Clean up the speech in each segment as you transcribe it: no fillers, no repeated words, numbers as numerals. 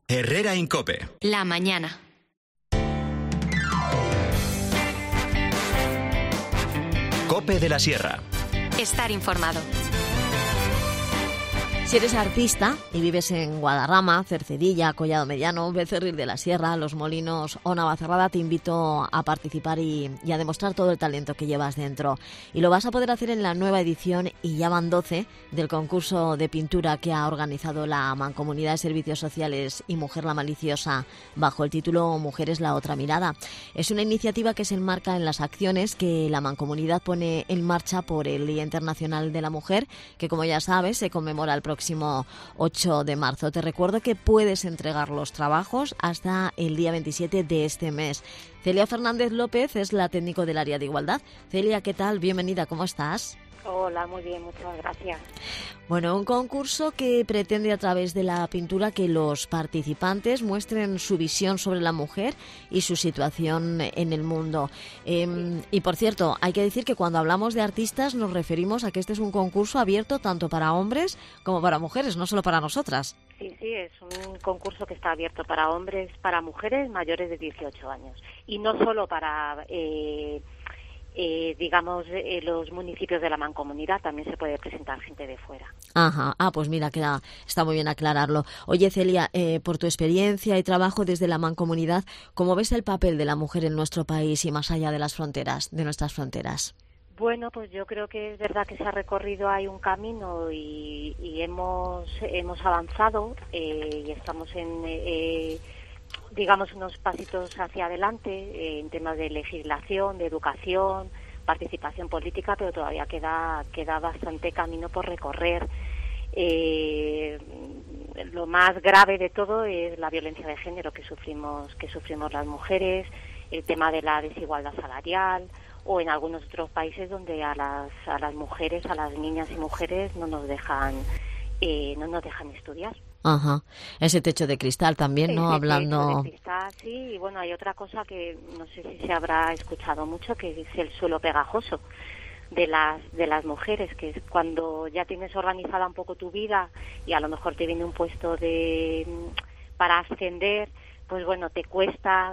Herrera en COPE. La mañana. COPE de la Sierra. Estar informado. Si eres artista y vives en Guadarrama, Cercedilla, Collado Mediano, Becerril de la Sierra, Los Molinos o Navacerrada, te invito a participar y a demostrar todo el talento que llevas dentro. Y lo vas a poder hacer en la nueva edición, y ya van 12, del concurso de pintura que ha organizado la Mancomunidad de Servicios Sociales y Mujer la Maliciosa, bajo el título Mujeres la otra mirada. Es una iniciativa que se enmarca en las acciones que la Mancomunidad pone en marcha por el Día Internacional de la Mujer, que, como ya sabes, se conmemora el próximo 8 de marzo. Te recuerdo que puedes entregar los trabajos hasta el día 27 de este mes. Celia Fernández López es la técnico del área de igualdad. Celia, ¿qué tal? Bienvenida, ¿cómo estás? Hola, muy bien, muchas gracias. Bueno, un concurso que pretende, a través de la pintura, que los participantes muestren su visión sobre la mujer y su situación en el mundo. Y, por cierto, hay que decir que cuando hablamos de artistas nos referimos a que este es un concurso abierto tanto para hombres como para mujeres, no solo para nosotras. Sí, es un concurso que está abierto para hombres, para mujeres mayores de 18 años. Y no solo para... los municipios de la Mancomunidad, también se puede presentar gente de fuera. Ajá, pues mira, está muy bien aclararlo. Oye, Celia, por tu experiencia y trabajo desde la Mancomunidad, ¿cómo ves el papel de la mujer en nuestro país y más allá de las fronteras, de nuestras fronteras? Bueno, pues yo creo que es verdad que se ha recorrido ahí un camino y hemos avanzado y estamos en... unos pasitos hacia adelante en temas de legislación, de educación, participación política, pero todavía queda bastante camino por recorrer. Lo más grave de todo es la violencia de género que sufrimos las mujeres, el tema de la desigualdad salarial, o en algunos otros países donde a las mujeres, a las niñas y mujeres no nos dejan estudiar. Ajá, ese techo de cristal también, ¿no? Hablando... Techo de cristal, sí, y bueno, hay otra cosa que no sé si se habrá escuchado mucho, que es el suelo pegajoso de las mujeres, que es cuando ya tienes organizada un poco tu vida y a lo mejor te viene un puesto para ascender, pues bueno, te cuesta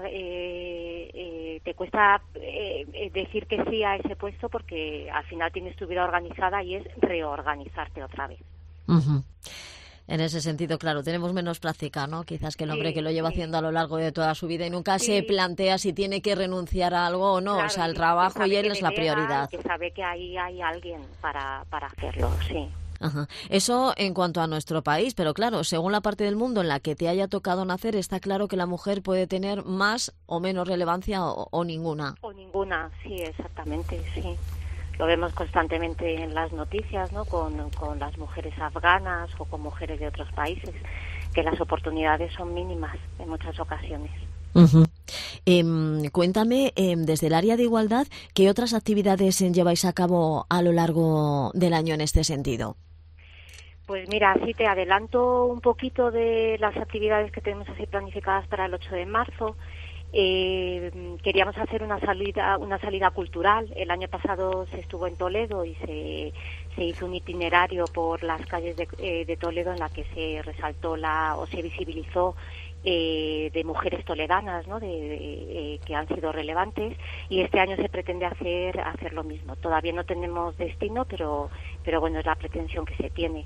decir que sí a ese puesto, porque al final tienes tu vida organizada y es reorganizarte otra vez. Uh-huh. En ese sentido, claro, tenemos menos práctica, ¿no? Quizás que el hombre que lo lleva haciendo a lo largo de toda su vida y nunca se plantea si tiene que renunciar a algo o no. Claro, o sea, el trabajo y él es la prioridad. Que sabe que ahí hay alguien para hacerlo, sí. Ajá. Eso en cuanto a nuestro país, pero claro, según la parte del mundo en la que te haya tocado nacer, está claro que la mujer puede tener más o menos relevancia o ninguna. O ninguna, sí, exactamente, sí. Lo vemos constantemente en las noticias, ¿no? Con las mujeres afganas o con mujeres de otros países, que las oportunidades son mínimas en muchas ocasiones. Uh-huh. Cuéntame, desde el área de igualdad, ¿qué otras actividades lleváis a cabo a lo largo del año en este sentido? Pues mira, sí te adelanto un poquito de las actividades que tenemos así planificadas para el 8 de marzo. Queríamos hacer una salida cultural. El año pasado se estuvo en Toledo y se hizo un itinerario por las calles de Toledo en la que se resaltó o se visibilizó de mujeres toledanas, ¿no? Que han sido relevantes, y este año se pretende hacer lo mismo. Todavía no tenemos destino, pero bueno, es la pretensión que se tiene.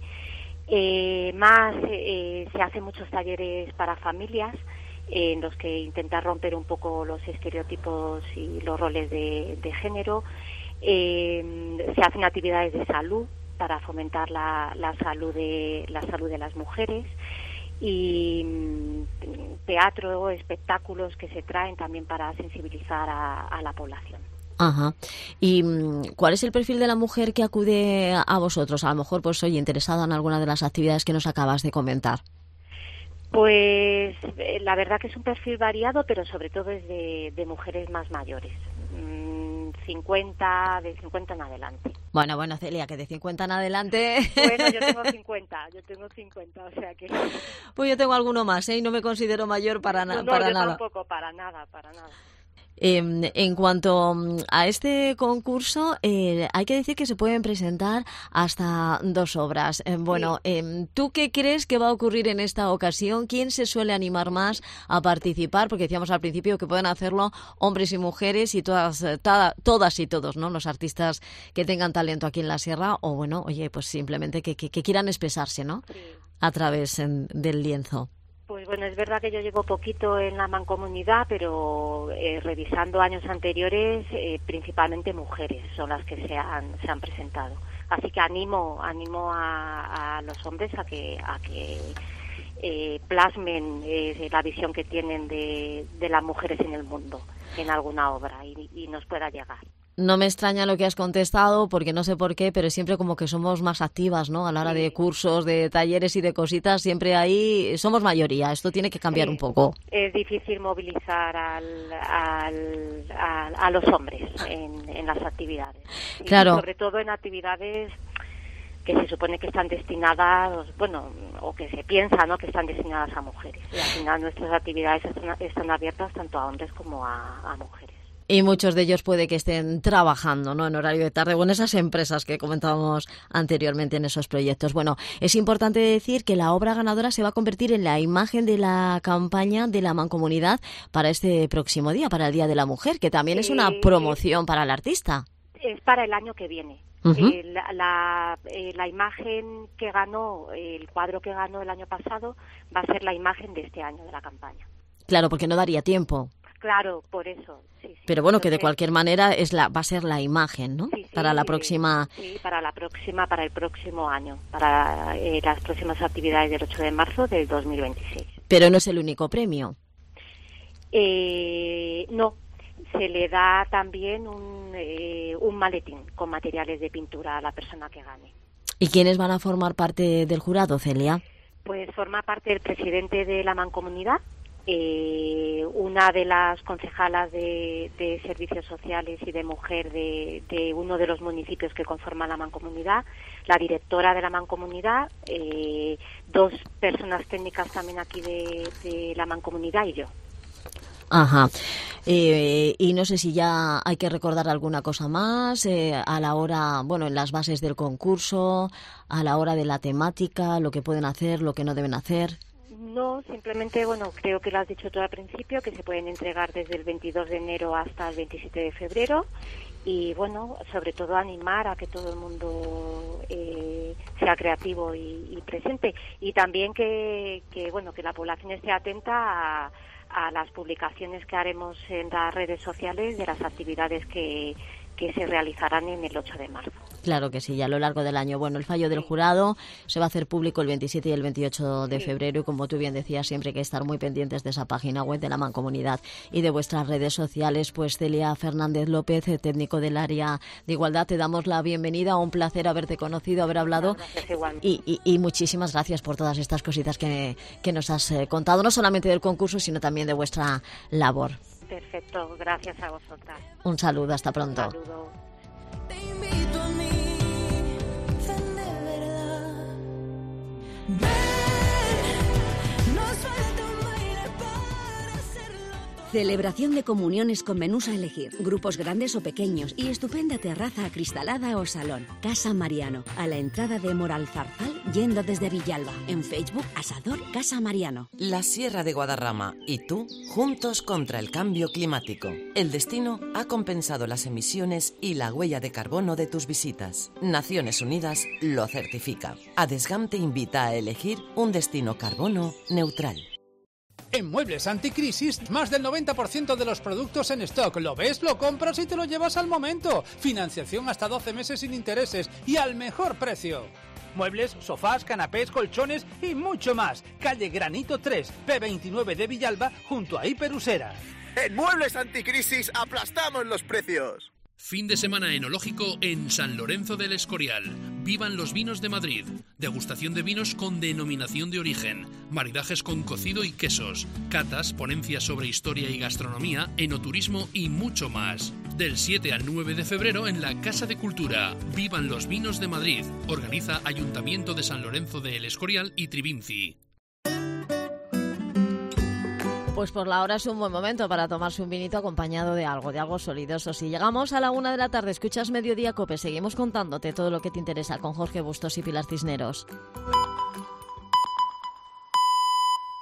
Se hacen muchos talleres para familias, en los que intenta romper un poco los estereotipos y los roles de género. Se hacen actividades de salud para fomentar la salud de las mujeres, y teatro, espectáculos que se traen también para sensibilizar a la población. Ajá. ¿Y cuál es el perfil de la mujer que acude a vosotros? A lo mejor, pues, oye, interesada en alguna de las actividades que nos acabas de comentar. Pues la verdad que es un perfil variado, pero sobre todo es de mujeres más mayores, de 50 en adelante. Bueno, Celia, que de 50 en adelante... Bueno, yo tengo 50, o sea que... Pues yo tengo alguno más, ¿eh? Y no me considero mayor para nada. Yo tampoco, para nada. En cuanto a este concurso, hay que decir que se pueden presentar hasta 2 obras. ¿Tú qué crees que va a ocurrir en esta ocasión? ¿Quién se suele animar más a participar? Porque decíamos al principio que pueden hacerlo hombres y mujeres y todas y todos, ¿no? Los artistas que tengan talento aquí en la Sierra o, pues simplemente que quieran expresarse, ¿no? Sí. A través del lienzo. Pues bueno, es verdad que yo llevo poquito en la mancomunidad, pero revisando años anteriores, principalmente mujeres son las que se han presentado. Así que animo a los hombres a que plasmen la visión que tienen de las mujeres en el mundo en alguna obra y nos pueda llegar. No me extraña lo que has contestado, porque no sé por qué, pero siempre como que somos más activas, ¿no? A la hora de cursos, de talleres y de cositas, siempre ahí somos mayoría. Esto tiene que cambiar un poco. Es difícil movilizar a los hombres en las actividades. Claro. Y sobre todo en actividades que se supone que están destinadas, o que se piensa, ¿no?, que están destinadas a mujeres. Y al final nuestras actividades están abiertas tanto a hombres como a mujeres. Y muchos de ellos puede que estén trabajando, ¿no?, en horario de tarde o en esas empresas que comentábamos anteriormente en esos proyectos. Bueno, es importante decir que la obra ganadora se va a convertir en la imagen de la campaña de la Mancomunidad para este próximo día, para el Día de la Mujer, que también es una promoción para el artista. Es para el año que viene. Uh-huh. La imagen que ganó, el cuadro que ganó el año pasado, va a ser la imagen de este año de la campaña. Claro, porque no daría tiempo. Claro, por eso. Sí. Pero bueno, que de cualquier manera va a ser la imagen, ¿no? Sí, para la próxima. Sí, para el próximo año, para las próximas actividades del 8 de marzo del 2026. Pero no es el único premio. No, se le da también un maletín con materiales de pintura a la persona que gane. ¿Y quiénes van a formar parte del jurado, Celia? Pues forma parte el presidente de la Mancomunidad, una de las concejalas de Servicios Sociales y de Mujer de uno de los municipios que conforman la Mancomunidad, la directora de la Mancomunidad, 2 personas técnicas también aquí de la Mancomunidad y yo. Ajá. Y no sé si ya hay que recordar alguna cosa más a la hora, en las bases del concurso, a la hora de la temática, lo que pueden hacer, lo que no deben hacer. No, simplemente, creo que lo has dicho tú al principio, que se pueden entregar desde el 22 de enero hasta el 27 de febrero y, sobre todo animar a que todo el mundo sea creativo y presente. Y también que la población esté atenta a las publicaciones que haremos en las redes sociales de las actividades que se realizarán en el 8 de marzo. Claro que sí, ya a lo largo del año. Bueno, el fallo del jurado se va a hacer público el 27 y el 28 de febrero y, como tú bien decías, siempre hay que estar muy pendientes de esa página web de la Mancomunidad y de vuestras redes sociales. Pues Celia Fernández López, técnico del área de igualdad, te damos la bienvenida. Un placer haberte conocido, haber hablado y muchísimas gracias por todas estas cositas que nos has contado, no solamente del concurso, sino también de vuestra labor. Perfecto, gracias a vosotras. Un saludo, hasta pronto. Un saludo. Te invito a mí, ven de verdad. Ven, nos falta un baile para hacerlo todo. Celebración de comuniones con menús a elegir, grupos grandes o pequeños y estupenda terraza acristalada o salón. Casa Mariano, a la entrada de Moralzarzal, yendo desde Villalba. En Facebook, Asador Casa Mariano. La Sierra de Guadarrama y tú, juntos contra el cambio climático. El destino ha compensado las emisiones y la huella de carbono de tus visitas. Naciones Unidas lo certifica. Adesgam te invita a elegir un destino carbono neutral. En Muebles Anticrisis, más del 90% de los productos en stock. Lo ves, lo compras y te lo llevas al momento. Financiación hasta 12 meses sin intereses y al mejor precio. Muebles, sofás, canapés, colchones y mucho más. Calle Granito 3, P29 de Villalba, junto a Hiperusera. En Muebles Anticrisis aplastamos los precios. Fin de semana enológico en San Lorenzo del Escorial. Vivan los vinos de Madrid. Degustación de vinos con denominación de origen. Maridajes con cocido y quesos. Catas, ponencias sobre historia y gastronomía, enoturismo y mucho más. Del 7 al 9 de febrero en la Casa de Cultura. Vivan los vinos de Madrid. Organiza Ayuntamiento de San Lorenzo del Escorial y Tribinci. Pues por la hora es un buen momento para tomarse un vinito acompañado de algo sólido. Si llegamos a la 1 de la tarde, escuchas Mediodía Cope, seguimos contándote todo lo que te interesa con Jorge Bustos y Pilar Cisneros.